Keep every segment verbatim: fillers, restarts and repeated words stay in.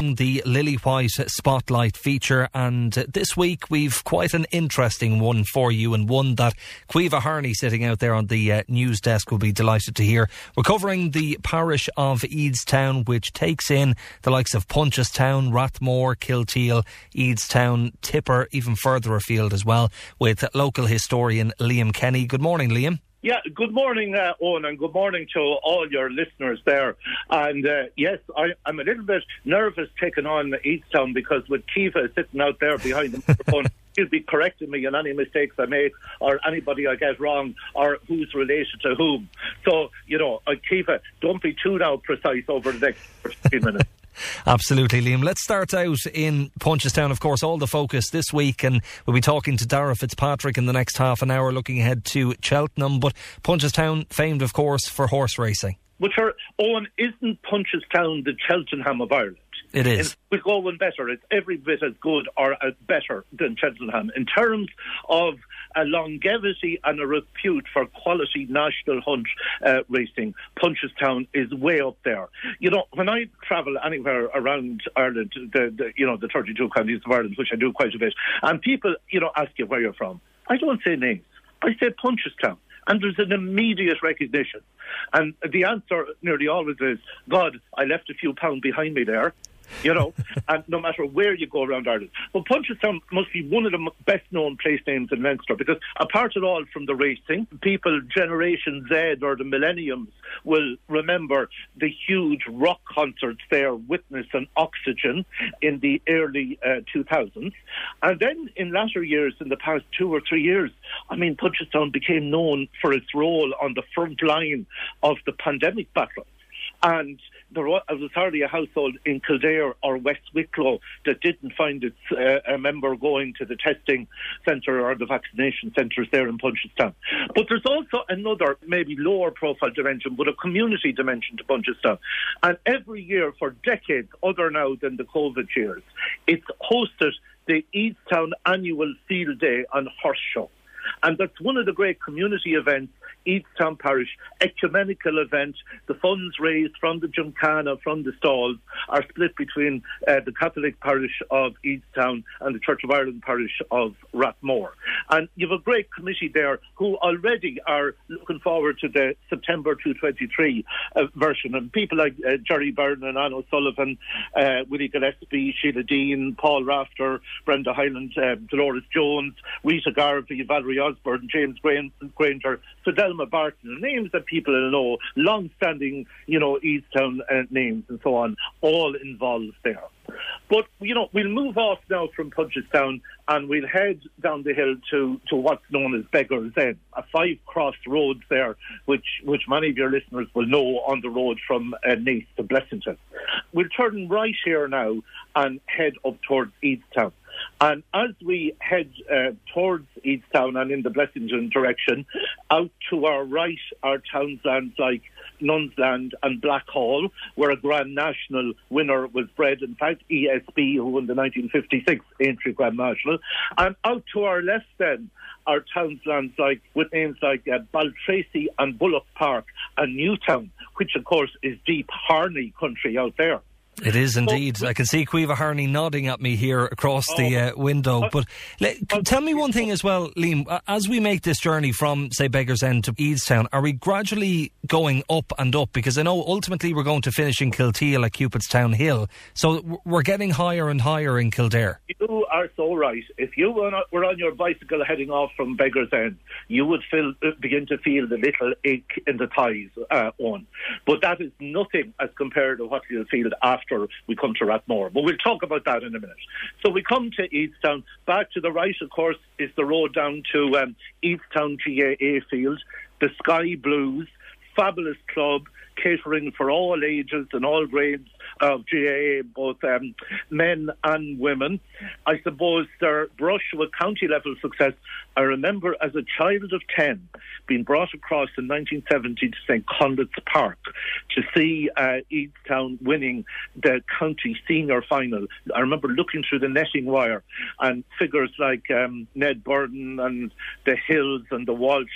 The Lily White Spotlight feature, and this week we've quite an interesting one for you, and one that Caoimhe Harney, sitting out there on the uh, news desk, will be delighted to hear. We're covering the parish of Eadstown, which takes in the likes of Punchestown, Rathmore, Kilteal, Eadstown, Tipper, even further afield as well, with local historian Liam Kenny. Good morning, Liam. Yeah, good morning, uh, Owen, and good morning to all your listeners there. And uh, yes, I, I'm a little bit nervous taking on Eadstown, because with Caoimhe sitting out there behind the microphone, he'll be correcting me on any mistakes I make, or anybody I get wrong, or who's related to whom. So, you know, uh, Caoimhe, don't be too now precise over the next fifteen minutes. Absolutely, Liam. Let's start out in Punchestown. Of course, all the focus this week, and we'll be talking to Dara Fitzpatrick in the next half an hour, looking ahead to Cheltenham. But Punchestown, famed, of course, for horse racing. But sure, Owen, isn't Punchestown the Cheltenham of Ireland? It is. We go one better. It's every bit as good or as better than Cheltenham in terms of a longevity and a repute for quality national hunt uh, racing. Punchestown is way up there. You know, when I travel anywhere around Ireland, the, the you know the thirty-two counties of Ireland, which I do quite a bit, and people you know ask you where you're from, I don't say names. I say Punchestown. And there's an immediate recognition. And the answer nearly always is, God, I left a few pounds behind me there. You know, and no matter where you go around Ireland. But Punchestown must be one of the best known place names in Leinster, because apart at all from the racing, people Generation Z or the millenniums will remember the huge rock concerts there, Witness and Oxygen, in the early uh, two thousands. And then in latter years, in the past two or three years, I mean, Punchestown became known for its role on the front line of the pandemic battle. And there was hardly a household in Kildare or West Wicklow that didn't find its uh, a member going to the testing centre or the vaccination centres there in Punchestown. But there's also another, maybe lower profile dimension, but a community dimension to Punchestown. And every year for decades, other now than the COVID years, it's hosted the Eadstown Annual Field Day and Horse Show. And that's one of the great community events, Eadstown Parish, ecumenical event. The funds raised from the Gymkhana, from the stalls, are split between uh, the Catholic parish of Eadstown and the Church of Ireland parish of Rathmore. And you have a great committee there who already are looking forward to the September two twenty-three uh, version. And people like uh, Jerry Byrne and Anne O'Sullivan, uh, Willie Gillespie, Sheila Dean, Paul Rafter, Brenda Hyland, uh, Dolores Jones, Rita Garvey, Valerie Osborne, James Granger, Fidelma Barton, names that people know, long-standing, you know, Eadstown uh, names and so on, all involved there. But, you know, we'll move off now from Punchestown and we'll head down the hill to, to what's known as Beggar's End, a five-cross road there, which, which many of your listeners will know on the road from uh, Naas to Blessington. We'll turn right here now and head up towards Eadstown. And as we head uh, towards Eadstown and in the Blessington direction, out to our right are townslands like Nunsland and Blackhall, where a Grand National winner was bred. In fact, E S B, who won the nineteen fifty-six Aintree Grand National. And out to our left then are townslands like, with names like uh, Baltracy and Bullock Park and Newtown, which of course is deep Harney country out there. It is indeed. I can see Caoimhe Harney nodding at me here across oh, the uh, window. But let, tell me one thing as well, Liam. As we make this journey from, say, Beggar's End to Eadstown, are we gradually going up and up? Because I know ultimately we're going to finish in Kilteal at Cupidstown Hill. So we're getting higher and higher in Kildare. You are so right. If you were on your bicycle heading off from Beggar's End, you would feel, begin to feel the little ache in the thighs uh, on. But that is nothing as compared to what you'll feel after we come to Rathmore. But we'll talk about that in a minute. So we come to Eadstown. Back to the right, of course, is the road down to um, Eadstown G A A Field, the Sky Blues, fabulous club, catering for all ages and all grades of G A A, both um, men and women. I suppose their brush with county level success, I remember as a child of ten being brought across in nineteen seventy to Saint Conduit's Park to see uh, Eadstown winning the county senior final. I remember looking through the netting wire and figures like um, Ned Burden and the Hills and the Walshes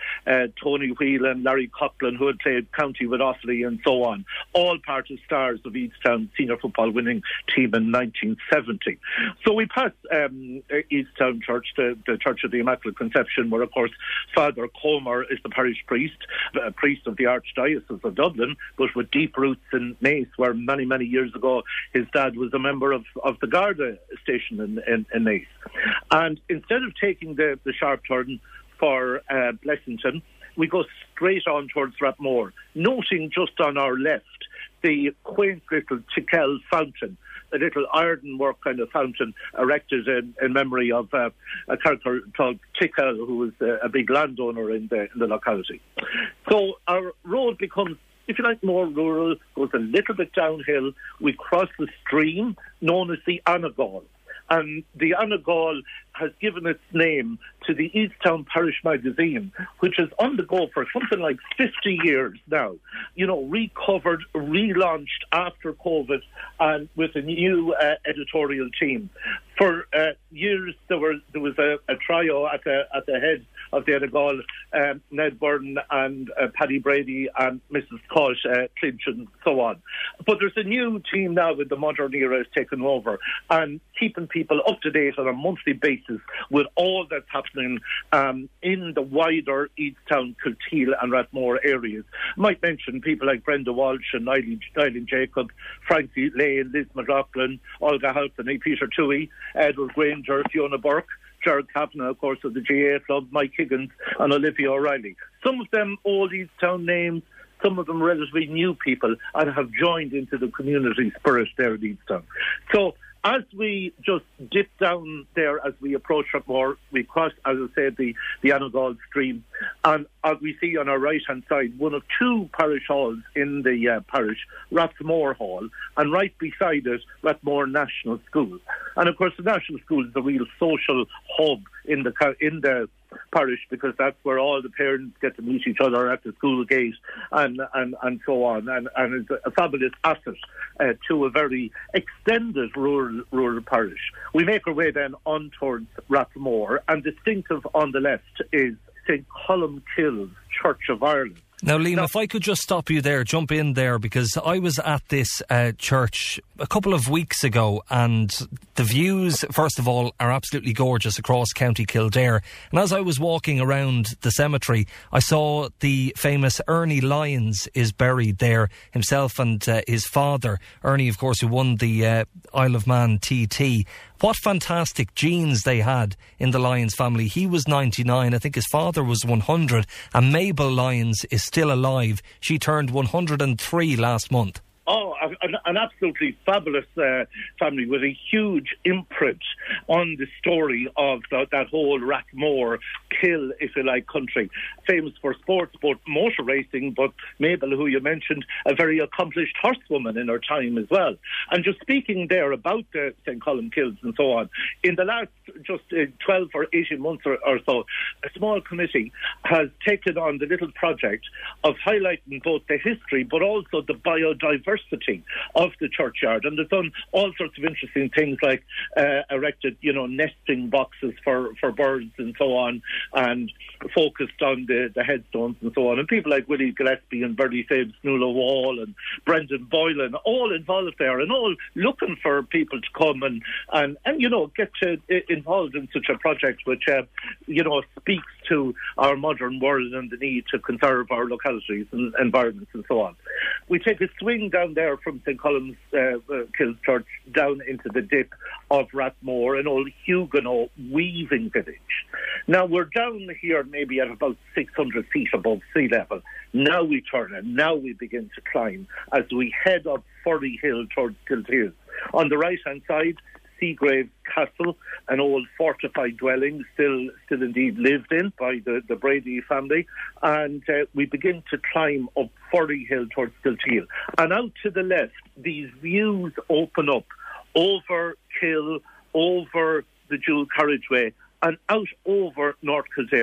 uh, Tony Whelan, Larry Coughlin, who had played county with Offaly and so on, all part of stars of Easttown senior football winning team in nineteen seventy. So we passed um, Easttown Church, the, the Church of the Immaculate Conception, where of course Father Comer is the parish priest, a priest of the Archdiocese of Dublin, but with deep roots in Naas, where many, many years ago his dad was a member of, of the Garda station in, in, in Naas. And instead of taking the, the sharp turn for uh, Blessington, we go straight on towards Rathmore, noting just on our left the quaint little Tickell fountain, a little ironwork kind of fountain erected in, in memory of uh, a character called Tickell, who was uh, a big landowner in the, in the locality. So our road becomes, if you like, more rural, goes a little bit downhill. We cross the stream known as the Anagall. And the Anagall has given its name to the Easttown Parish Magazine, which is on the go for something like fifty years now. You know, recovered, relaunched after COVID, and with a new uh, editorial team. For uh, years, there were there was a, a trio at the at the head of the Anagall, um, Ned Byrne and uh, Paddy Brady and Missus Kosh, uh, Clinch and so on. But there's a new team now with the modern era has taken over and keeping people up to date on a monthly basis with all that's happening um, in the wider Easttown, Kilteal and Rathmore areas. I might mention people like Brenda Walsh and Eileen Jacob, Francie Lane, Liz McLaughlin, Olga Halpany, Peter Toohey, Edward Granger, Fiona Burke, Gerard Kavanagh, of course, of the G A A Club, Mike Higgins and Olivia O'Reilly. Some of them old Easttown names, some of them relatively new people, and have joined into the community spirit there at Easttown. So as we just dip down there, as we approach Rathmore, we cross, as I said, the, the Anagall stream, and as we see on our right-hand side, one of two parish halls in the uh, parish, Rathmore Hall, and right beside it, Rathmore National School. And of course, the National School is a real social hub in the in the parish, because that's where all the parents get to meet each other at the school gate and and, and so on, and, and it's a fabulous asset uh, to a very extended rural rural parish. We make our way then on towards Rathmore, and distinctive on the left is Saint Columkille's Church of Ireland. Now, Liam, no. if I could just stop you there, jump in there, because I was at this uh, church a couple of weeks ago, and the views, first of all, are absolutely gorgeous across County Kildare. And as I was walking around the cemetery, I saw the famous Ernie Lyons is buried there, himself and uh, his father. Ernie, of course, who won the uh, Isle of Man T T. What fantastic genes they had in the Lyons family. He was ninety-nine, I think his father was one hundred, and Mabel Lyons is still alive. She turned one hundred and three last month. Oh, an, an absolutely fabulous uh, family with a huge imprint on the story of the, that whole Rathmore Kill, if you like, country. Famous for sports, both motor racing, but Mabel, who you mentioned, a very accomplished horsewoman in her time as well. And just speaking there about the Saint Columkilles and so on, in the last just uh, twelve or eighteen months or, or so, a small committee has taken on the little project of highlighting both the history but also the biodiversity of the churchyard, and they've done all sorts of interesting things, like uh, erected, you know, nesting boxes for, for birds and so on, and focused on the, the headstones and so on. And people like Willie Gillespie and Bertie Fabes, Nuala Wall and Brendan Boylan, all involved there, and all looking for people to come and, and, and you know, get to, uh, involved in such a project which, uh, you know, speaks to our modern world and the need to conserve our localities and environments and so on. We take a swing down there from Saint Colum's uh, uh, Kills Church down into the dip of Rathmore, an old Huguenot weaving village. Now we're down here maybe at about six hundred feet above sea level. Now we turn and now we begin to climb as we head up Furry Hill towards Kilteal. On the right hand side, Seagrave Castle, an old fortified dwelling, still still indeed lived in by the, the Brady family, and uh, we begin to climb up Furry Hill towards Kilteal. And out to the left, these views open up over Kill, over the dual carriageway, and out over North Kildare.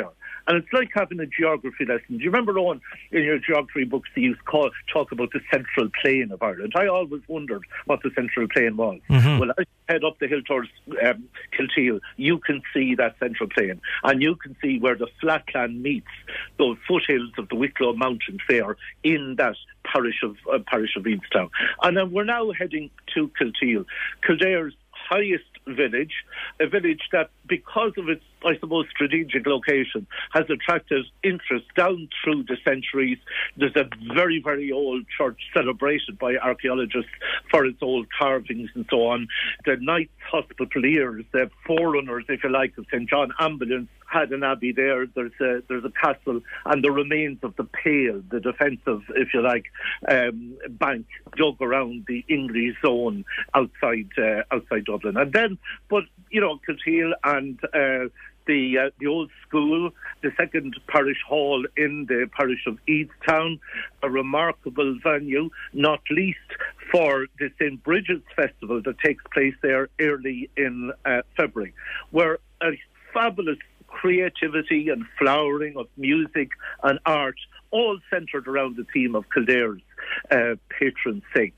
And it's like having a geography lesson. Do you remember, Owen, in your geography books, they used to call, talk about the central plain of Ireland? I always wondered what the central plain was. Mm-hmm. Well, as you head up the hill towards um, Kilteal, you can see that central plain. And you can see where the flatland meets those foothills of the Wicklow Mountains there in that parish of uh, parish of Eadstown. And then we're now heading to Kilteal, Kildare's highest village, a village that, because of its, I suppose, strategic location, has attracted interest down through the centuries. There's a very, very old church celebrated by archaeologists for its old carvings and so on. The Knights Hospitaliers, the forerunners, if you like, of Saint John Ambulance, had an abbey there. There's a, there's a castle, and the remains of the Pale, the defensive, if you like, um, bank dug around the English zone outside uh, outside Dublin. And then, but you know, Kilteal and uh, the uh, the old school, the second parish hall in the parish of Eadstown, a remarkable venue, not least for the Saint Bridget's Festival that takes place there early in uh, February, where a fabulous creativity and flowering of music and art, all centred around the theme of Kildare's uh, patron saint.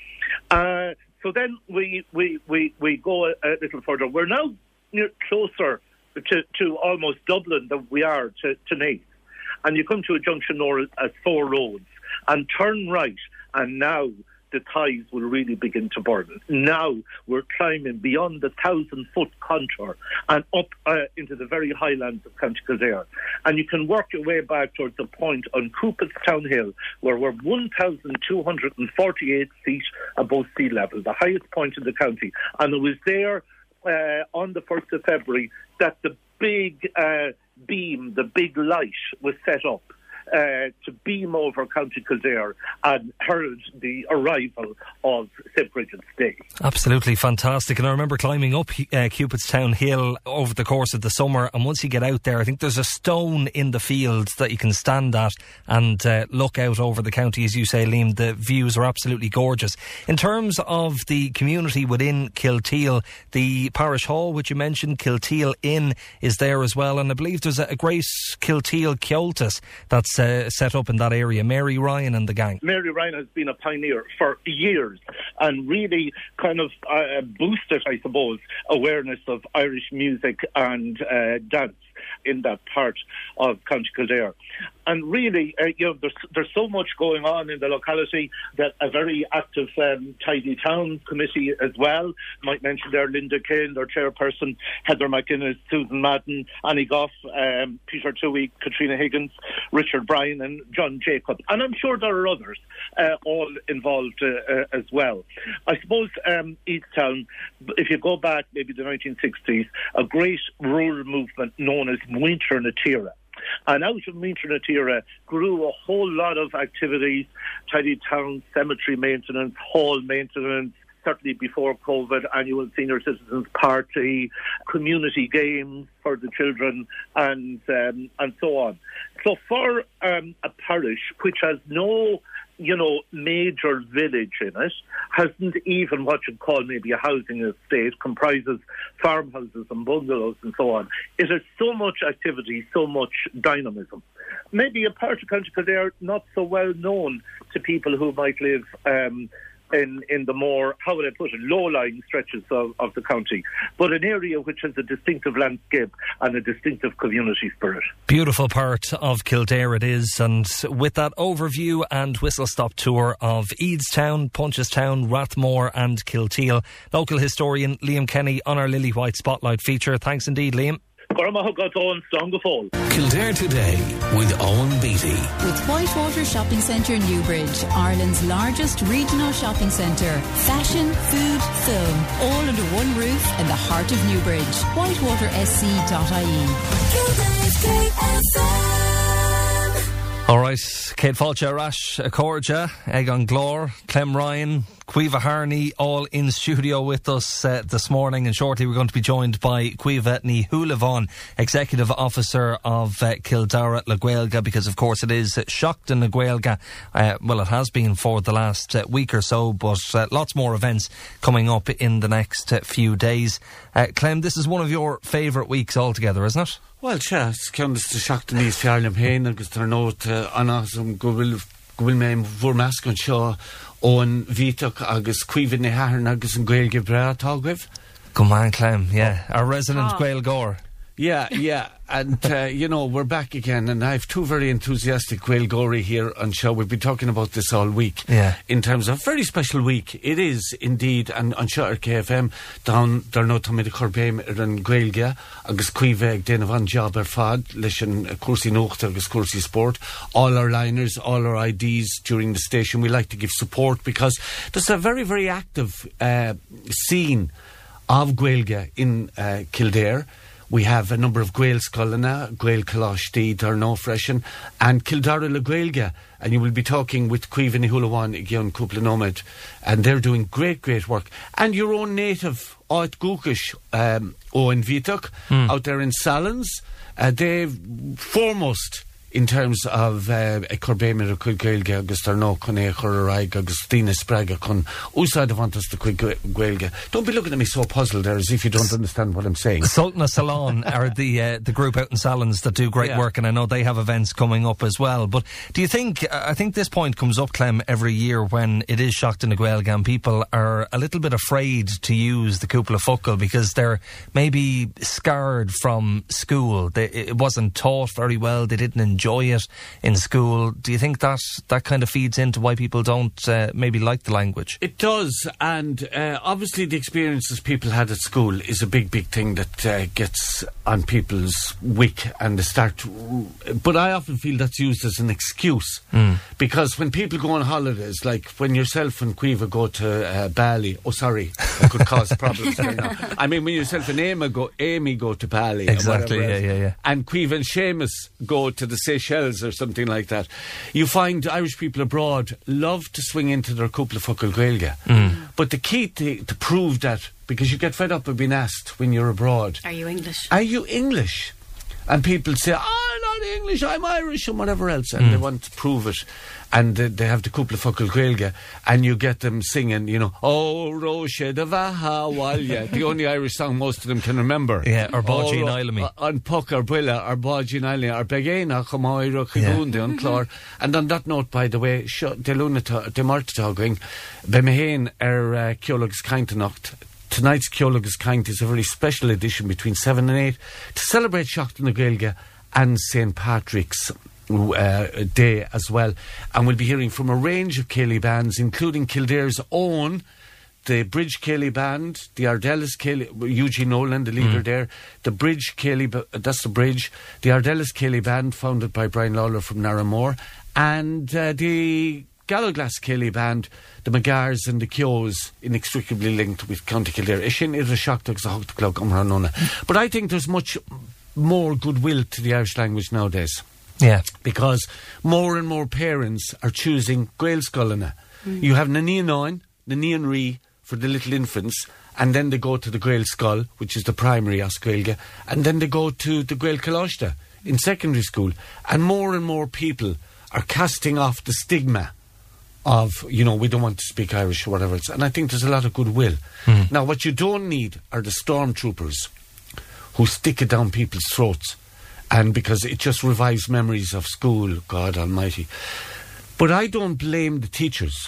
Uh, so then we, we, we, we go a, a little further. We're now near, closer to, to almost Dublin than we are to, to Naas. And you come to a junction known as Four Roads and turn right, and now the ties will really begin to burn. Now we're climbing beyond the thousand-foot contour and up uh, into the very highlands of County Kildare. And you can work your way back towards the point on Cooperstown Hill, where we're one thousand two hundred forty-eight feet above sea level, the highest point in the county. And it was there uh, on the first of February that the big uh, beam, the big light was set up Uh, to beam over County Kildare and herald the arrival of Saint Bridget's Day. Absolutely fantastic. And I remember climbing up uh, Cupidstown Hill over the course of the summer, and once you get out there, I think there's a stone in the fields that you can stand at and uh, look out over the county. As you say, Liam, the views are absolutely gorgeous. In terms of the community within Kilteal, the parish hall, which you mentioned, Kilteal Inn, is there as well, and I believe there's a, a great Kilteal Ceoltas that's Uh, set up in that area. Mary Ryan and the gang. Mary Ryan has been a pioneer for years and really kind of uh, boosted, I suppose, awareness of Irish music and uh, dance in that part of County Kildare. And really, uh, you know, there's, there's so much going on in the locality that a very active um, Tidy Town committee as well. Might mention there Linda Kane, their chairperson, Heather McInnes, Susan Madden, Annie Goff, um, Peter Toohey, Katrina Higgins, Richard Bryan and John Jacob. And I'm sure there are others uh, all involved uh, uh, as well. I suppose um, Eadstown, if you go back maybe the nineteen sixties, a great rural movement known as Muintir na Tíre. And out of Muintir na Tíre grew a whole lot of activities: Tidy Town, cemetery maintenance, hall maintenance, certainly before COVID, annual senior citizens party, community games for the children, and um, and so on. So for um, a parish which has no, you know, major village in it, hasn't even what you'd call maybe a housing estate, comprises farmhouses and bungalows and so on, it has so much activity, so much dynamism. Maybe a part of County Kildare not so well known to people who might live um, in, in the more, how would I put it, low-lying stretches of, of the county, but an area which has a distinctive landscape and a distinctive community spirit. Beautiful part of Kildare it is, and with that overview and whistle-stop tour of Eadstown, Punchestown, Rathmore and Kilteal, local historian Liam Kenny on our Lily White Spotlight feature. Thanks indeed, Liam. Kildare Today with Owen Beattie. With Whitewater Shopping Centre Newbridge, Ireland's largest regional shopping centre. Fashion, food, film, all under one roof in the heart of Newbridge. whitewater s c dot i e. Kildare's K S M. All right, Kate Falcha, Rash, Acorja, Egon Glore, Clem Ryan, Caoimhe Harney, all in studio with us uh, this morning, and shortly we're going to be joined by Caoimhe Ní Shúilleabháin, Executive Officer of uh, Kildare Le Gaeilge, because of course it is Seachtain na Gaeilge. Uh, well, it has been for the last uh, week or so, but uh, lots more events coming up in the next uh, few days. Uh, Clem, this is one of your favourite weeks altogether, isn't it? Well, sure, it's ceann is seachtain níos fearlam héin agus tar nót anna som go bhfuil go bhfuil mé bhór measc an seo ón bhítach agus cuimhin na hathairn agus an Gaeilge bra tágibh. Come on, Clem, yeah. Our resident Gaeilgeoir. Yeah, yeah, and uh, you know, we're back again, and I have two very enthusiastic Gaeilgeoirí here on show. We've been talking about this all week. Yeah. In terms of a very special week. It is indeed, and on Shutter K F M, down there no Tommy the Corbéim ar an Gaeilge, agus cuiveg den van job ar fad, leis an Cursi Nocht agus Cursi Sport. All our liners, all our I Ds during the station, we like to give support because there's a very, very active uh, scene of Gaeilge in uh, Kildare. We have a number of Gael Scollina, Gael Coloshtí, Darno Freshen, and Kildare Le Gaeilge. And you will be talking with Cuivan Hulawan again, Kuplanomid, and they're doing great, great work. And your own native, Oit Gukish, um, Owen Vituk, mm. out there in Salins, uh, they're foremost in terms of uh, a Corbéim ar chuig Gaeilge agus tar nó chun é chur araig agus Stina Sprague chun úsáid avantas the chuig Gaeilge. Don't be looking at me so puzzled there as if you don't understand what I'm saying. Sultana Salon are the uh, the group out in Salins that do great yeah. work, and I know they have events coming up as well. But do you think, I think this point comes up, Clem, every year when it is Seachtain na Gaeilge and people are a little bit afraid to use the Cúpla Focal because they're maybe scarred from school. They, it wasn't taught very well, they didn't enjoy enjoy it in school. Do you think that that kind of feeds into why people don't uh, maybe like the language? It does, and uh, obviously the experiences people had at school is a big, big thing that uh, gets on people's wick and they start to, but I often feel that's used as an excuse mm. because when people go on holidays, like when yourself and Cuiva go to uh, Bali, oh sorry, that could cause problems there now. I mean, when yourself and Amy go, Amy go to Bali, exactly, yeah, else, yeah, yeah, and Cuiva and Seamus go to the Seychelles or something like that, you find Irish people abroad love to swing into their Cúpla Focal Gaeilge. Mm. But the key to, to prove that, because you get fed up of being asked when you're abroad, are you English? Are you English? And people say, oh, not English, I'm Irish, and whatever else, and mm. they want to prove it. And uh, they have the Cúpla Focal Gaeilge, and you get them singing, you know, Oh, Roche de Vaha Walya, the only Irish song most of them can remember. Yeah, or Báidí in Ilemy. On Puck or Bwilla, or Báidí in Ilemy, or Begéna, Chamoira, Chigunde, on Clor. And on that note, by the way, de Lunata, de Martatáging, Bemehén er Ceolagus Caintanacht. Tonight's Ceolagus Caint is a very special edition between seven and eight to celebrate Seachtain na Gaeilge and Saint Patrick's Uh, day as well, and we'll be hearing from a range of Céilí bands, including Kildare's own, the Bridge Céilí band, the Ardellis Céilí, Eugene Nolan, the leader mm. there, the Bridge Céilí, that's the Bridge, the Ardellis Céilí band, founded by Brian Lawler from Narramore, and uh, the Galloglass Céilí band, the Magars and the Keos, inextricably linked with County Kildare. Ishin is a shock to the clock, but I think there's much more goodwill to the Irish language nowadays. Yeah. Because more and more parents are choosing Gael Scollina. Mm. You have na Níon Náin, na Níon Rí for the little infants, and then they go to the Gael Scoll, which is the primary as Gaeilge, and then they go to the Gael Coloshtá in secondary school. And more and more people are casting off the stigma of, you know, we don't want to speak Irish or whatever else. And I think there's a lot of goodwill. Mm. Now, what you don't need are the stormtroopers who stick it down people's throats. And because it just revives memories of school, God almighty. But I don't blame the teachers.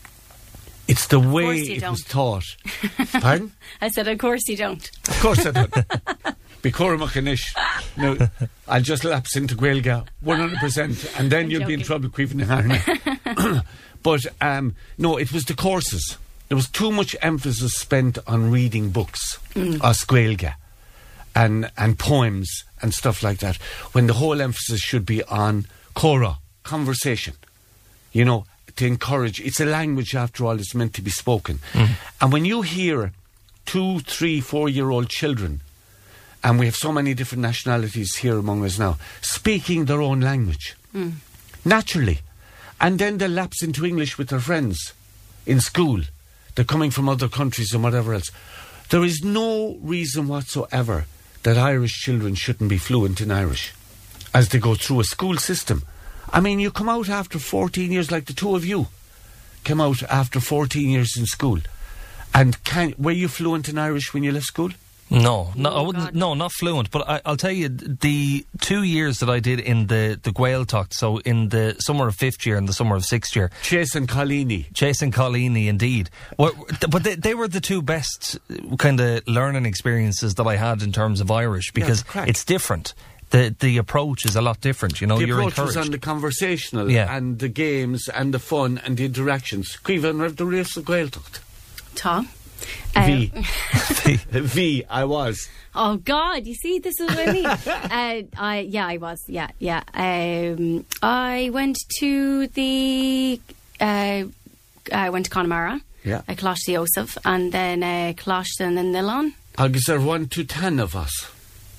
It's the of way it don't. was taught. Pardon? I said, of course you don't. Of course I don't. Bicóramachanish. No, I'll just lapse into Gaeilge one hundred percent, and then I'm you'll joking. Be in trouble, Cuivan Harney. But, um, no, it was the courses. There was too much emphasis spent on reading books, mm. as Gaeilge, and, and poems, and stuff like that, when the whole emphasis should be on Cora, conversation. You know, to encourage. It's a language, after all, it's meant to be spoken. Mm. And when you hear two, three, four-year-old children, and we have so many different nationalities here among us now, speaking their own language, mm. naturally, and then they lapse into English with their friends in school, they're coming from other countries and whatever else, there is no reason whatsoever that Irish children shouldn't be fluent in Irish as they go through a school system. I mean, you come out after fourteen years, like the two of you came out after fourteen years in school. And can, were you fluent in Irish when you left school? No, no, Oh, I wouldn't. God. No, not fluent. But I, I'll tell you, the two years that I did in the the Gaeltacht, so in the summer of fifth year and the summer of sixth year, Chase and Collini. Chase and Collini, indeed. Well, but they, they were the two best kind of learning experiences that I had in terms of Irish, because crack. it's different. The the approach is a lot different. You know, The you're approach was encouraged. on the conversational Yeah. and the games and the fun and the interactions. Cuiva and the race of Gaeltacht. Tá. V. Um, V, I was. Oh God! You see, this is what I mean. uh, I yeah, I was yeah yeah. Um, I went to the uh, I went to Connemara. Yeah. I Closh the Joseph, and then uh, Closh and then Nilon. Agus there one to ten of us.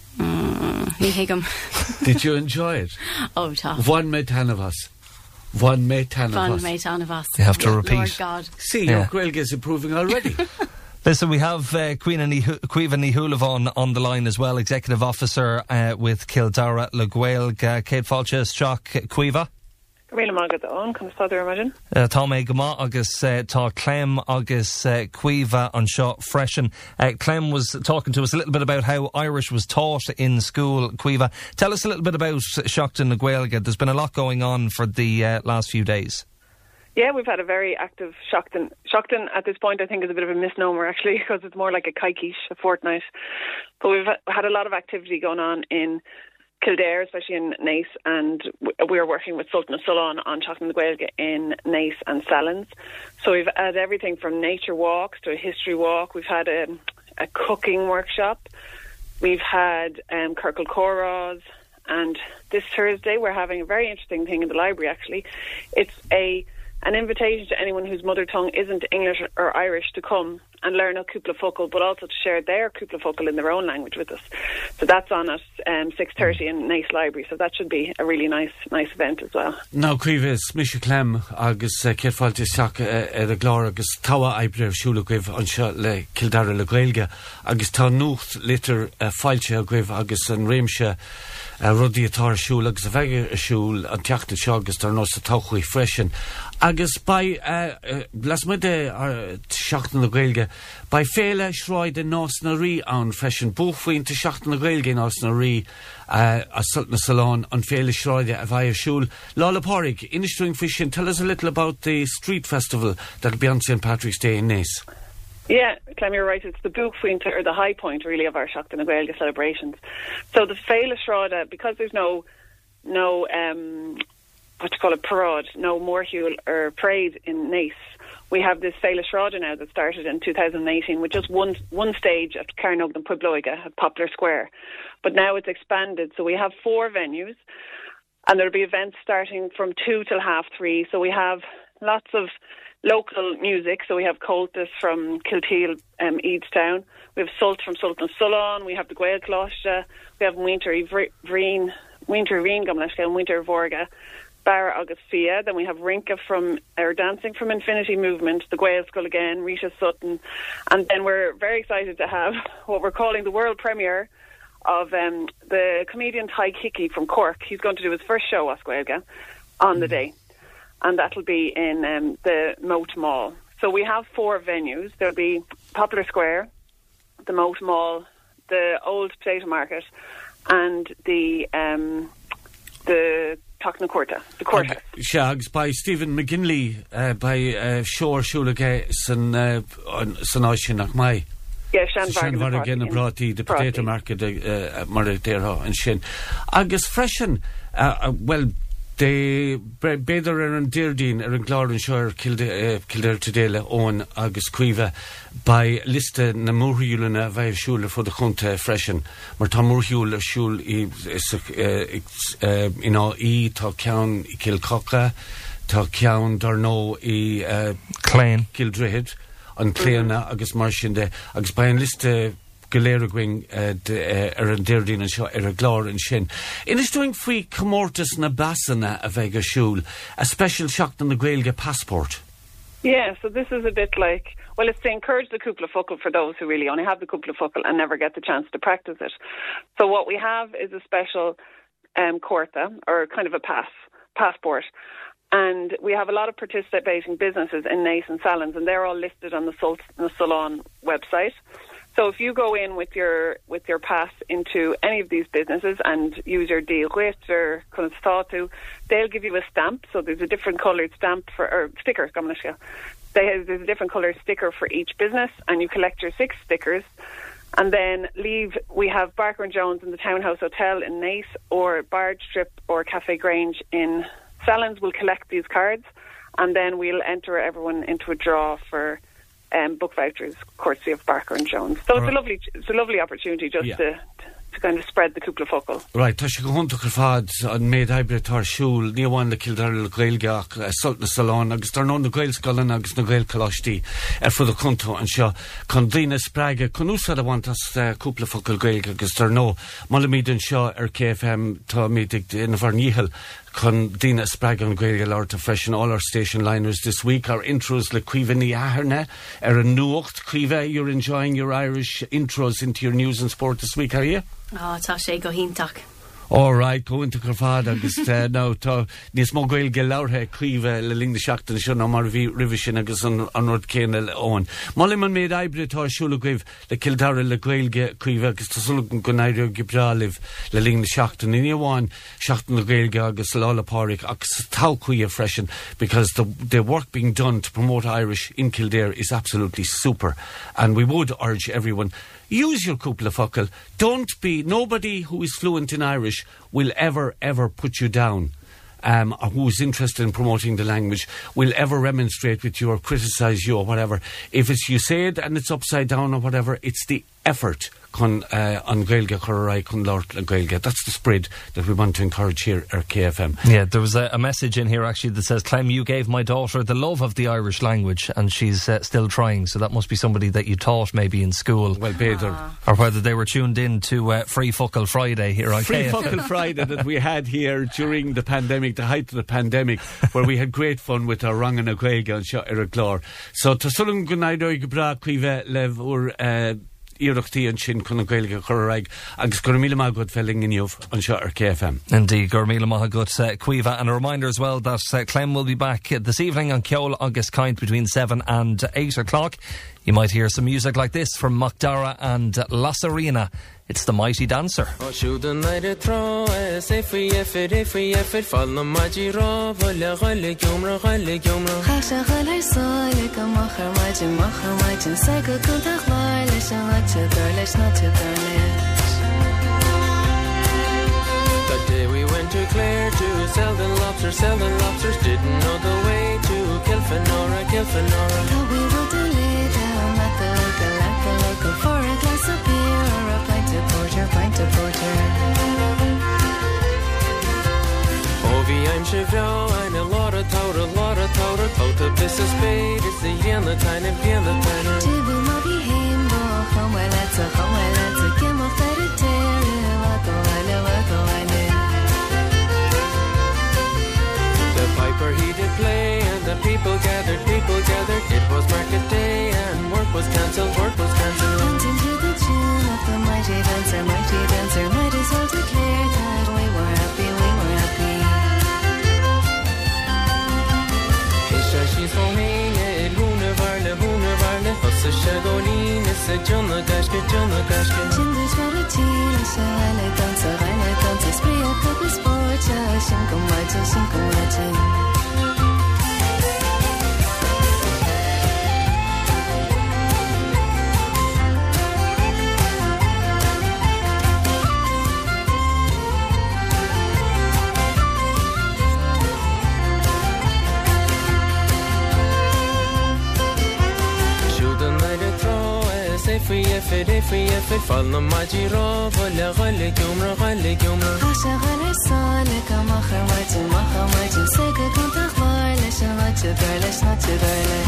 Mm, Ní hiigem. Did you enjoy it? Oh, tá. One made ten of us. One made ten Fun of us. mate on of us. You have to Yeah, repeat. Lord God. See, Yeah. your Gaelga is improving already. Listen, we have uh, Cuiva Nihulavon on the line as well, Executive Officer uh, with Kildara Le Gaelga. Kate Falcha, Shock, Cuiva. Réile mágad ón, chun staidir imagine. Uh, tá mé go maith agus uh, tá Clem agus uh, Cuiva an seo freisin. Uh, Clem was talking to us a little bit about how Irish was taught in school. Cuiva, tell us a little bit about Seachtain na Gaeilge. There's been a lot going on for the uh, last few days. Yeah, we've had a very active Seachtain. Seachtain at this point I think is a bit of a misnomer actually, because it's more like a caikish, a fortnight. But we've had a lot of activity going on in Kildare, especially in Naas, and we're working with Sultan of Sulán on Seachtain na Gaeilge in Naas and Sallins. So we've had everything from nature walks to a history walk. We've had a, a cooking workshop. We've had um, Kirkle Choras, and this Thursday we're having a very interesting thing in the library actually. It's a an invitation to anyone whose mother tongue isn't English or Irish to come and learn a Cúpla Focal, but also to share their Cúpla Focal in their own language with us. So that's on at um, six thirty in Naas Library, so that should be a really nice nice event as well. Now, Cuiva is Misha Clem agus uh, Kirfalti Seach ar a glár agus tawa aibre siúla Cuiv an seo le Kildare Le Gaeilge agus tá nucht litter uh, failte a Cuiv agus an réimse uh, rudí atá siúla agus a bheige a siúl an teachta seo agus tar nos a tauchuí freisin. Agus by uh, uh, las me de uh, Seachtain na Gaeilge by féle shroid de nás na rí an freisin buchfuin te Seachtain na Gaeilge nás na rí uh, a Sultan of Sulán an féle shroid a bhaia siúl. Lala Pádraig, Inistring Fishing, tell us a little about the street festival that'll be on Saint Patrick's Day in Naas. Yeah, Clem, you're right. It's the Buchfuinte, or the high point, really, of our Seachtain na Gaeilge celebrations. So the Féile Shráide, because there's no, no, um, what you call it, parade, no Morthúil or parade in Naas, we have this Féile Shráide now that started in two thousand eighteen with just one one stage at Carnog and Puebloiga at Poplar Square. But now it's expanded, so we have four venues, and there'll be events starting from two till half three. So we have lots of local music, so we have Coltis from Kilteal, um, Eadstown, we have Sult from Sultan of Sulán, we have the Gael Closta, we have Winter Vreen, Winter Vreen Gomlashka and Winter Vorga, Barra August Fia, then we have Rinka from our Dancing from Infinity Movement, the Gael Skull again, Risha Sutton, and then we're very excited to have what we're calling the world premiere of um, the comedian Ty Hickey from Cork. He's going to do his first show, Osquelga, on the day. And that'll be in um, the Moat Mall. So we have four venues. There'll be Poplar Square, the Moat Mall, the Old Potato Market, and the um, the Tocnacorta, the Corta. Shags by Stephen McGinley uh, by uh, Shore Shulage San uh, San Oishin nach Mai. Yeah, Shan Varga again Brati, the potato market uh, Maradera and Shin. Agus freshen, uh, uh, well, they better ar an Dirdeen ar an Glár an Seoir Kildare Tudela on Agus Cuiva by liste na Morthúil a bheith siúla for the chunta freshen. Mar tá Morthúil a siúl i in á í tá ceann i Kilcocha, tá ceann darno i Clane Kildrehid an Cléana agus mar sin de agus by an liste Galeragwing ar an Dirdeen an seo ar a Glár an sin. Inistúing faoi comórtas na Basanna a bheith go siúl, a special Seachtain na Gaeilge passport. Yeah, so this is a bit like, well, it's to encourage the Cúpla Focal for those who really only have the Cúpla Focal and never get the chance to practice it. So what we have is a special um, Corta, or kind of a pass, passport. And we have a lot of participating businesses in Naas and Sallins, and they're all listed on the Sultan of Sulán website. So if you go in with your with your pass into any of these businesses and use your deal with or kind of thought to, they'll give you a stamp. So there's a different coloured stamp for or sticker. They have, there's a different coloured sticker for each business, and you collect your six stickers, and then leave. We have Barker and Jones in the Townhouse Hotel in Naas, or Bard Strip or Cafe Grange in Salins. Will collect these cards, and then we'll enter everyone into a draw for Um, book vouchers, courtesy of Barker and Jones. So it's right. a lovely, it's a lovely opportunity just yeah. to, to kind of spread the cúpla focal. Right, tá sé go honnta gur fad an méid haibre tar siúl, ní bhain le Kildare le Gaelgeach, sult na Salán, agus tar nó na Gaelscoileann agus na Gael Colostí ar fud a cunto an seo, chun dlína spráige, chun úsad a bhaint as cúpla focal Gaelge, agus tar nó, mala míid an seo ar K F M tá míid in a bharníhil, chun dlína spráige an Gaelge leir ta freisin all our station liners this week. Our intros le cuive ní aharne, ar an nuacht, cuive, you're enjoying your Irish intros into your news and sport this week, are you? Oh, tá sé go híntaach. All right, go into Carfad agus uh, now tá níos mó Gaelge leirthe cuive le ling de seachtain seo ná mar bhí ribh sin agus an an rud céine óin. Molly man méid aibre tá siúla cuibh le Kildare le Gaelge cuive agus tá sula go naidir gibrálih le ling de seachtain in bháin seachtain le Gaelge agus lála páric agus tá cuive freisin, because the the work being done to promote Irish in Kildare is absolutely super, and we would urge everyone, use your cúpla focal. Don't be, nobody who is fluent in Irish will ever, ever put you down, um, or who's interested in promoting the language, will ever remonstrate with you or criticise you or whatever. If it's you say it and it's upside down or whatever, it's the effort chun uh, an Gaelge chorai chun Lord le Gaelge. That's the spread that we want to encourage here at K F M. Yeah, there was a, a message in here actually that says, Clem, you gave my daughter the love of the Irish language and she's uh, still trying, so that must be somebody that you taught maybe in school. Well, Bader. Or whether they were tuned in to uh, Free Focal Friday here on Free K F M. Focal Friday that we had here during the pandemic, the height of the pandemic, where we had great fun with our Rangan a Gaelge and Seo Eric Glor. So to Sulun Gunaido Gibra Cuive Lev or uh Iirachtaí an sin chun Gaelge choraig agus gur míle má good felling in Jove on seo ar K F M. Indeed, gur míle má good uh, cuiva, and a reminder as well that uh, Clem will be back uh, this evening on Ceol Agus Caint between seven and eight o'clock. You might hear some music like this from Macdara and uh, La Serena. It's The Mighty Dancer. That day we went to Clare to sell the lobsters, sell the lobsters. Didn't know the way to Kilfenora, Kilfenora. Thought we rode the lead down at the Galacta local for a glass of beer or a pint of porter, pint of porter. Ovi I'm Chevron and a lot of touter, lot of touter. Touter this is spade, it's the yen, the tiny, yen, the tiny. Tibu Mavi Himbo, come well, let's a, come well, let's a, give off that a tear, wato, wale, wato, wale. The piper he did play and the people gathered, people gathered. It was market day and work was cancelled, work was cancelled. Dancing to the tune of the mighty dancer, mighty dancer, might as well declare that we were happy, we were happy. Isha she's honing it, Luna Varle, Luna Varle. Hussa Shagoline, it's a Jonna Gashka, Jonna Gashka. Chinders Varatila, Shale dancer, Rale dancer, spree a cup of sport, Shinko Martin, Shinko Martin. Free effort, free effort, fall no majiro, vola gale gumra, gale gumra. Hasha gale sale, kamacher Martin, macher Martin, sega kanta gale, shanatje darle, shanatje darle.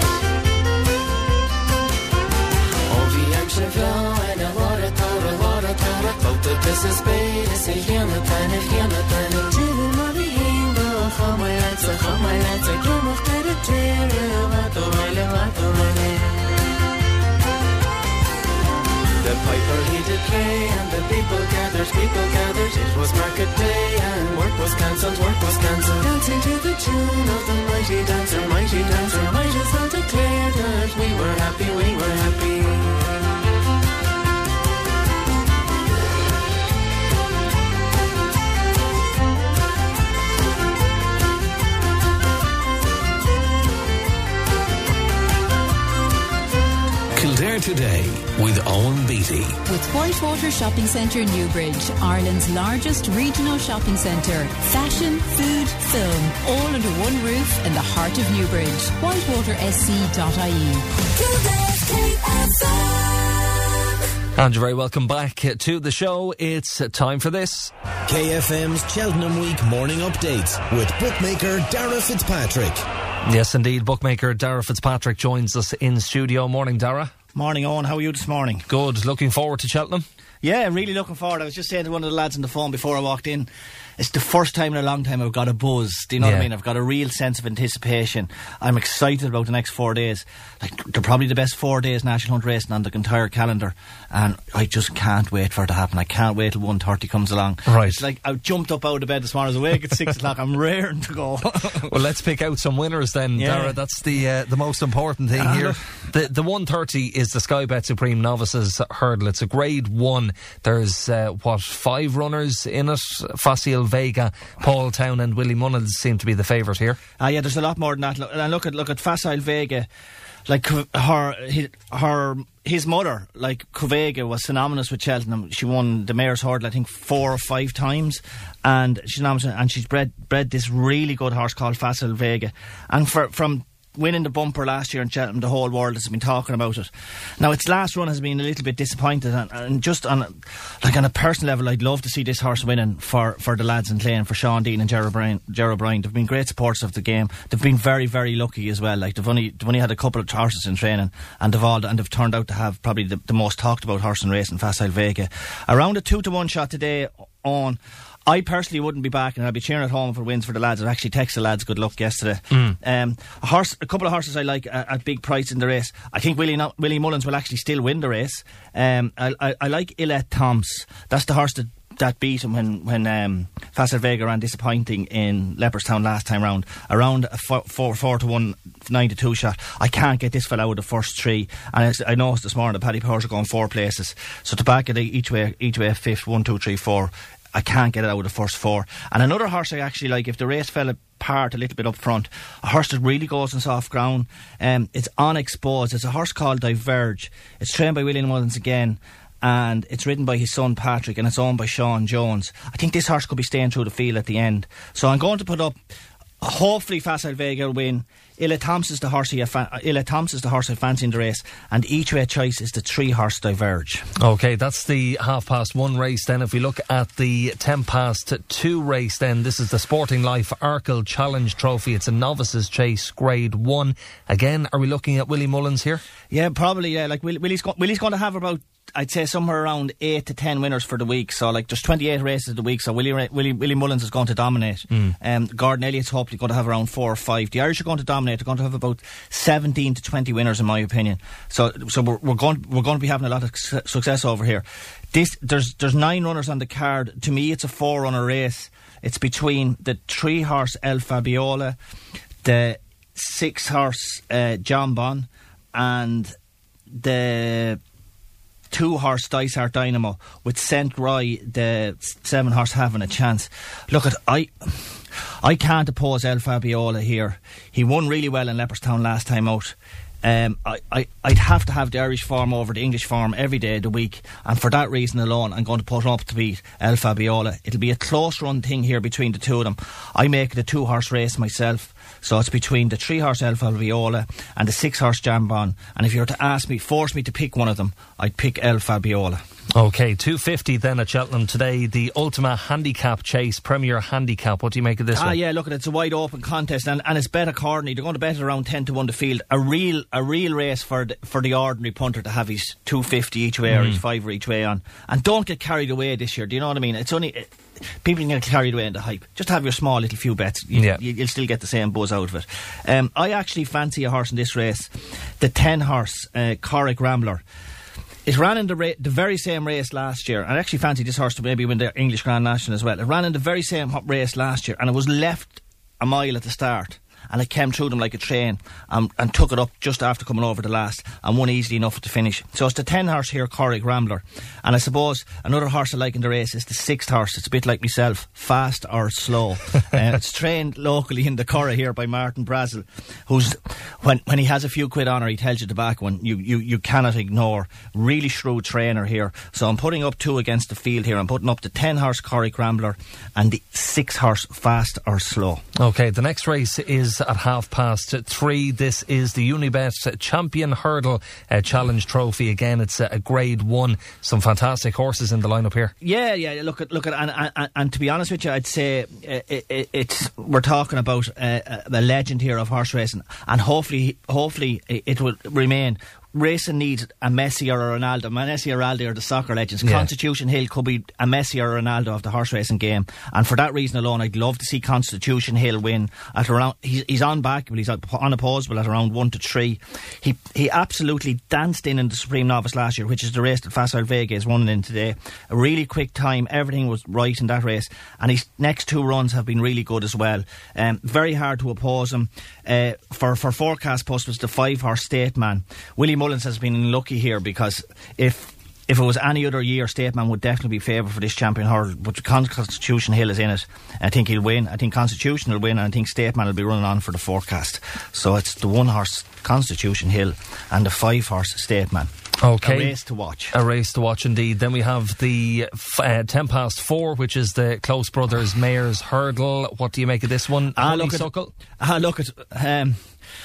Ovi I'm Chevron and a lot of tower, a lot of tower. Touta this is spade, it's a hiena tiny, hiena tiny. Tibu Mavi Himbo, come well, let's a, come well, let's a, give off that a tear, wato, wale, wato, wale. The piper he did play and the people gathered, people gathered. It was market day and work was cancelled, work was cancelled. Dancing to the tune of the mighty dancer, mighty dancer, might as well declare that we were happy, we were happy. Kildare Today with Owen Beattie. With Whitewater Shopping Centre Newbridge, Ireland's largest regional shopping centre. Fashion, food, film, all under one roof in the heart of Newbridge. whitewater s c dot i e. And you're very welcome back to the show. It's time for this. K F M's Cheltenham Week morning updates with bookmaker Dara Fitzpatrick. Yes, indeed. Bookmaker Dara Fitzpatrick joins us in studio. Morning, Dara. Morning, Owen. How are you this morning? Good. Looking forward to Cheltenham? Yeah, really looking forward. I was just saying to one of the lads on the phone before I walked in, it's the first time in a long time I've got a buzz. Do you know Yeah. what I mean? I've got a real sense of anticipation. I'm excited about the next four days. Like, they're probably the best four days National Hunt racing on the entire calendar, and I just can't wait for it to happen. I can't wait till one thirty comes along. Right. It's like I jumped up out of bed this morning. I was awake at six o'clock. I'm raring to go. Well, let's pick out some winners then, Yeah. Dara. That's the uh, the most important thing Ah, here. look. The the one thirty is the Sky Bet Supreme Novices Hurdle. It's a grade one. There's, uh, what, five runners in it? Facile Vega, Paul Town and Willie Mullins seem to be the favourite here. Ah, yeah, there's a lot more than that. Look, and look at look at Facile Vega, like her his, her his mother, like Covega, was synonymous with Cheltenham. She won the Mayor's Hurdle, I think, four or five times, and she's synonymous, and she's bred bred this really good horse called Facile Vega, and for from. winning the bumper last year in Cheltenham, the whole world has been talking about it. Now, its last run has been a little bit disappointed, and, and just on a, like on a personal level, I'd love to see this horse winning for, for the lads in Clane, for Sean Dean and Gerard Bryan. Gerard Bryan. They've been great supporters of the game. They've been very, very lucky as well. Like they've only they've only had a couple of horses in training, and they've all and they've turned out to have probably the, the most talked about horse in racing, Facile Vega. Around a two to one shot today on. I personally wouldn't be back, and I'd be cheering at home for wins for the lads. I actually texted the lads good luck yesterday. Mm. Um, a horse, a couple of horses I like at, at big price in the race. I think Willie, not, Willie Mullins will actually still win the race. Um, I, I, I like Ille Toms. That's the horse that, that beat him when when um, Facile Vega ran disappointing in Leopardstown last time round. Around a four, four, four to one, nine to two shot. I can't get this fella out of the first three. And I, I noticed this morning the Paddy Powers are going four places. So to back it each way, each way fifth, one, two, three, four. I can't get it out of the first four. And another horse I actually like, if the race fell apart a little bit up front, a horse that really goes on soft ground, um, it's unexposed. It's a horse called Diverge. It's trained by William Mullins again, and it's ridden by his son Patrick, and it's owned by Sean Jones. I think this horse could be staying through the field at the end. So I'm going to put up, hopefully Facile Vega will win. Ille Toms is the horse I fa- Ille Toms is the horse I fancy in the race, and each way choice is the three horse Diverge. Okay, that's the half past one race then. If we look at the ten past two race then, this is the Sporting Life Arkle Challenge Trophy. It's a novices chase, grade one. Again, are we looking at Willie Mullins here? Yeah, probably. Yeah, like Will, Willie's, go- Willie's going to have about, I'd say, somewhere around eight to ten winners for the week. So, like, there's twenty-eight races of the week. So Willie Willie, Willie Mullins is going to dominate. Mm. Um, Gordon Elliott's hopefully going to have around four or five. The Irish are going to dominate. They're going to have about seventeen to twenty winners, in my opinion. So, so we're, we're going we're going to be having a lot of su- success over here. This there's there's nine runners on the card. To me, it's a four runner race. It's between the three horse El Fabiola, the six horse uh, John Bon, and the two horse Dice Heart Dynamo, with Saint Roy, the seven horse, having a chance. Look at I I can't oppose El Fabiola here. He won really well in Leopardstown last time out. Um, I, I, I'd have to have the Irish form over the English form every day of the week, and for that reason alone I'm going to put him up to beat El Fabiola. It'll be a close run thing here between the two of them. I make it a two horse race myself, so it's between the three horse El Fabiola and the six horse Jambon, and if you were to ask me, force me to pick one of them, I'd pick El Fabiola. Okay, two fifty then at Cheltenham today, the Ultima Handicap Chase, Premier Handicap. What do you make of this ah, one? yeah, look, it's a wide open contest, and, and it's bet accordingly. They're going to bet it around ten to one the field. A real a real race for the, for the ordinary punter to have his two fifty each way, mm. or his fiver each way on. And don't get carried away this year, do you know what I mean? It's only it, people can get carried away in the hype. Just have your small little few bets. You, yeah. you, you'll still get the same buzz out of it. Um, I actually fancy a horse in this race, the ten horse uh, Corrick Rambler. It ran in the, ra- the very same race last year, and I actually fancy this horse to maybe win the English Grand National as well. It ran in the very same race last year, and it was left a mile at the start, and it came through them like a train and, and took it up just after coming over the last and won easily enough to finish. So it's the ten horse here, Corrick Rambler. And I suppose another horse I like in the race is the sixth horse. It's a bit like myself, fast or slow. uh, it's trained locally in the Curragh here by Martin Brazel, who's, when when he has a few quid on her, he tells you the back one. You, you, you cannot ignore. Really shrewd trainer here. So I'm putting up two against the field here. I'm putting up the ten horse Corrick Rambler and the six horse fast or slow. OK, the next race is at half past three. This is the Unibet Champion Hurdle uh, Challenge Trophy. Again, it's a, a grade one. Some fantastic horses in the lineup here. Yeah, yeah. Look at look at, and, and, and to be honest with you, I'd say uh, it, it, it's we're talking about uh, a legend here of horse racing, and hopefully, hopefully it will remain. Racing needs a Messi or a Ronaldo. Messi or Ronaldo are the soccer legends. Yeah. Constitution Hill could be a Messi or a Ronaldo of the horse racing game, and for that reason alone, I'd love to see Constitution Hill win at around. He's, he's on back, but he's unopposable at around one to three. He he absolutely danced in in the Supreme Novice last year, which is the race that Facile Vega is running in today. A really quick time, everything was right in that race, and his next two runs have been really good as well. Um, very hard to oppose him. Uh, for for forecast post was the five horse State Man. Willie Mullins has been unlucky here, because if if it was any other year, State Man would definitely be favoured for this champion hurdle, but Constitution Hill is in it. I think he'll win. I think Constitution will win, and I think State Man will be running on for the forecast. So it's the one horse Constitution Hill and the five horse State Man. Okay. A race to watch. A race to watch indeed. Then we have the uh, ten past four, which is the Close Brothers Mayor's Hurdle. What do you make of this one? Ah, look at, ah, look at um,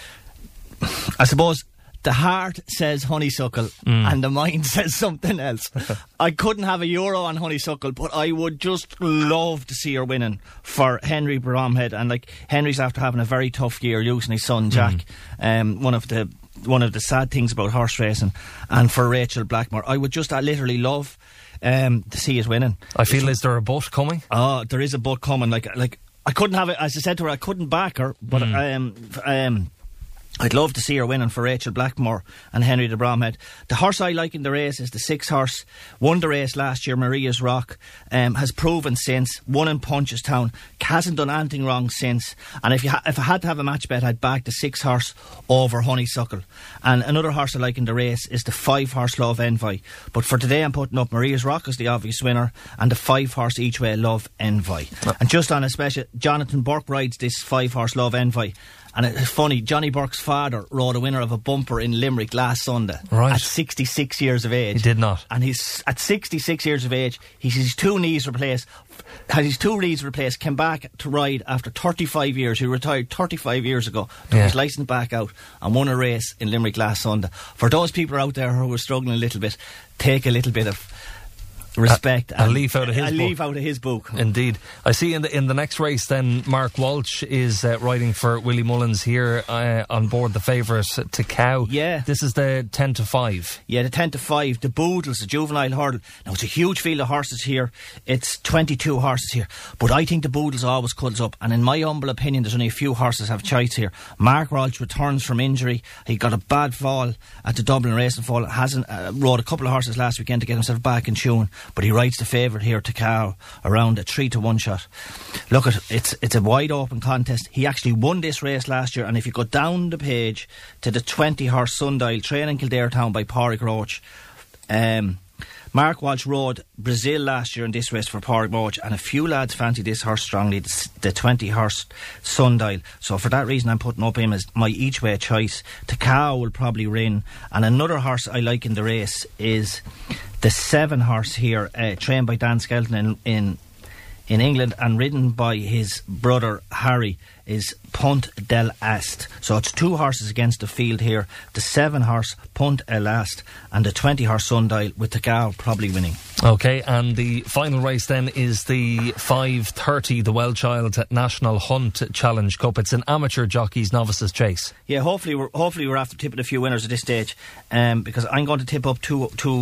I suppose the heart says Honeysuckle mm. and the mind says something else. I couldn't have a euro on Honeysuckle, but I would just love to see her winning for Henry Bromhead. And like, Henry's after having a very tough year losing his son Jack. Mm. Um, one of the one of the sad things about horse racing. And for Rachel Blackmore, I would just I literally love um, to see it winning. I feel, it's, is there a butt coming? Oh, there is a butt coming. Like like I couldn't have it, as I said to her, I couldn't back her, but mm. um um I'd love to see her winning for Rachel Blackmore and Henry de Bromhead. The horse I like in the race is the six horse. Won the race last year, Maria's Rock. Um, has proven since. Won in Punchestown. Hasn't done anything wrong since. And if you ha- if I had to have a match bet, I'd back the six horse over Honeysuckle. And another horse I like in the race is the five horse Love Envy. But for today, I'm putting up Maria's Rock as the obvious winner, and the five horse Each Way Love Envy. Oh. And just on a special, Jonathan Burke rides this five horse Love Envy. And it's funny, Johnny Burke's father rode a winner of a bumper in Limerick last Sunday right. at sixty-six years of age. He did not. And he's at sixty-six years of age, he's his two knees replaced, had his two knees replaced, came back to ride after thirty-five years. He retired thirty-five years ago, took yeah. his licence back out and won a race in Limerick last Sunday. For those people out there who are struggling a little bit, take a little bit of respect. A, a leaf out of his a book. leaf out of his book. Indeed. I see in the in the next race then Mark Walsh is uh, riding for Willie Mullins here uh, on board the favourite to Cow. Yeah. This is the ten to five. Yeah, the ten to five. The Boodles, the juvenile hurdle. Now it's a huge field of horses here. It's twenty-two horses here. But I think the Boodles always cuddles up, and in my humble opinion there's only a few horses have choice here. Mark Walsh returns from injury. He got a bad fall at the Dublin Racing Fall. Hasn't uh, rode a couple of horses last weekend to get himself back in tune. But he rides the favourite here to Cow around a three to one shot. Look at it's it's a wide open contest. He actually won this race last year, and if you go down the page to the twenty horse Sundial, trained in Kildare Town by Pádraig Roach, um, Mark Walsh rode Brazil last year in this race for Pádraig Roach, and a few lads fancy this horse strongly, the, the twenty horse Sundial. So for that reason I'm putting up him as my each way choice. To Cow will probably win. And another horse I like in the race is the seven horse here, uh, trained by Dan Skelton in, in in England and ridden by his brother Harry, is Punt del Ast. So it's two horses against the field here. The seven horse Punt del Ast and the twenty horse Sundial, with the Gal probably winning. OK, and the final race then is the five thirty, the Wellchild National Hunt Challenge Cup. It's an amateur jockey's novices chase. Yeah, hopefully we're hopefully we're after tipping a few winners at this stage, um, because I'm going to tip up two two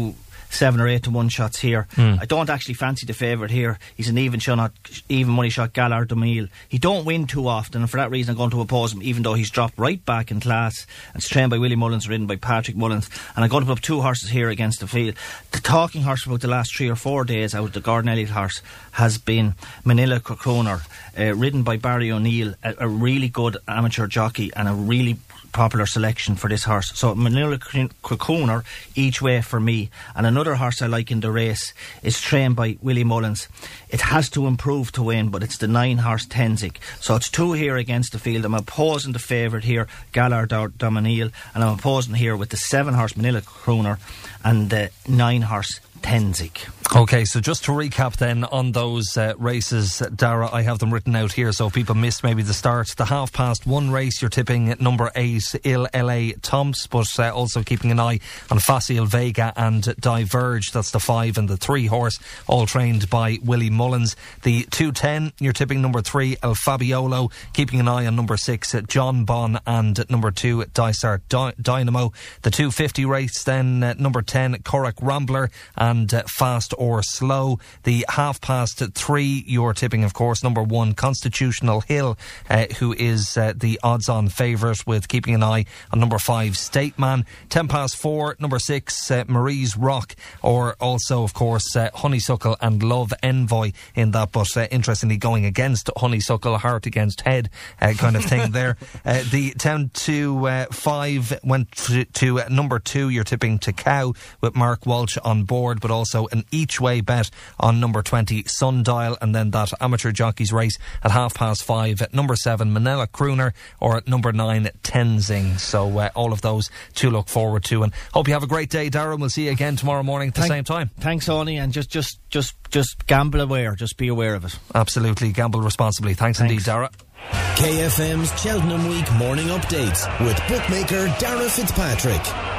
seven or eight to one shots here. Mm. I don't actually fancy the favourite here. He's an even shot, even money shot, Gaillard Dumil. He don't win too often, and for that reason I'm going to oppose him, even though he's dropped right back in class. It's trained by Willie Mullins, ridden by Patrick Mullins, and I'm going to put up two horses here against the field. The talking horse for about the last three or four days out of the Gordon Elliott horse has been Manila Crooner, uh, ridden by Barry O'Neill, a, a really good amateur jockey and a really popular selection for this horse. So Manila Crooner each way for me. And another horse I like in the race is trained by Willie Mullins. It has to improve to win, but it's the nine horse Tenzing. So it's two here against the field. I'm opposing the favourite here, Gaillard Dumil, and I'm opposing here with the seven horse Manila Crooner and the nine horse Tenzing. Okay, so just to recap then on those uh, races, Dara, I have them written out here, so if people missed maybe the start. The half past one race, you're tipping number eight, Il L A Tomps, but uh, also keeping an eye on Facile Vega and Diverge. That's the five and the three horse, all trained by Willie Mullins. The two ten, you're tipping number three, El Fabiolo, keeping an eye on number six, John Bon, and number two, Dysart Dy- Dynamo. The two fifty race, then uh, number ten, Corach Rambler, and uh, Fast or Slow. The half past three, you're tipping, of course, number one, Constitutional Hill, uh, who is uh, the odds-on favourite, with keeping an eye on number five, State Man. Ten past four, number six, uh, Marie's Rock, or also, of course, uh, Honeysuckle and Love Envoy in that, but uh, interestingly going against Honeysuckle, heart against head uh, kind of thing there. Uh, the ten to five went to, to uh, number two, you're tipping to Cow with Mark Walsh on board, but also an each way bet on number twenty, Sundial, and then that amateur jockeys race at half past five at number seven, Manila Crooner, or at number nine, Tenzing. So uh, all of those to look forward to, and hope you have a great day, Darren. We'll see you again tomorrow morning at the Thank, same time. Thanks, Oni, and just just just just gamble aware, just be aware of it. Absolutely, gamble responsibly. Thanks, Thanks. indeed, Dara. K F M's Cheltenham Week morning updates with bookmaker Dara Fitzpatrick.